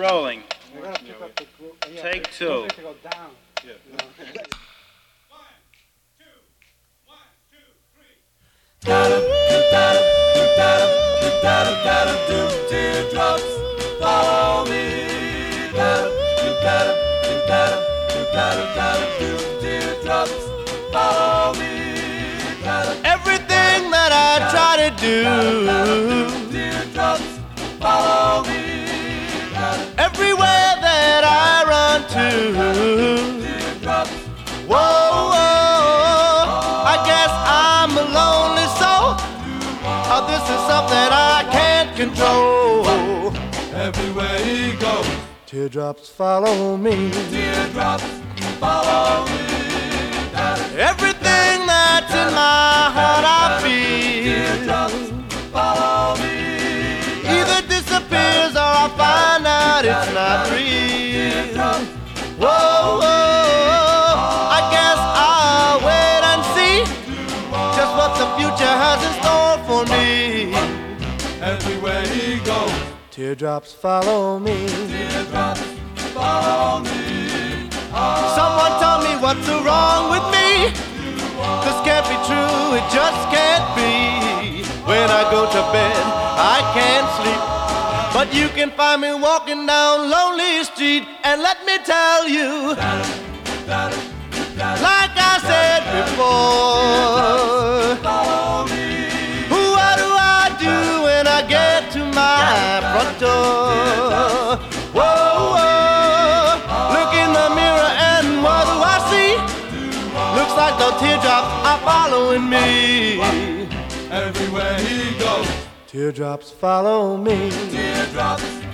Rolling. We gotta pick up the group. Yeah, Take two. don't to go down. Yeah. You know? Teardrops follow me. Teardrops follow me. Everything that I try to do, Teardrops follow me. everywhere that I run to. Teardrops. Whoa, whoa, I guess I'm a lonely soul. Oh, this is something I can't control. Everywhere he goes, Teardrops follow me. teardrops follow me. Everything that's in my heart I feel Teardrops follow me. either disappears or I find out it's not real. Whoa, whoa, I guess I'll wait and see just what the future has in store for me. Everywhere he goes, Teardrops follow me. teardrops follow me. Someone tell me what's wrong with me. This can't be true, it just can't be. When I go to bed, I can't sleep. But you can find me walking down lonely street. And let me tell you, like I said before, what do I do when I get to my front door? Whoa, whoa, look in the mirror and what do I see? Looks like the teardrops are following me. Everywhere he goes, Teardrops follow me. teardrops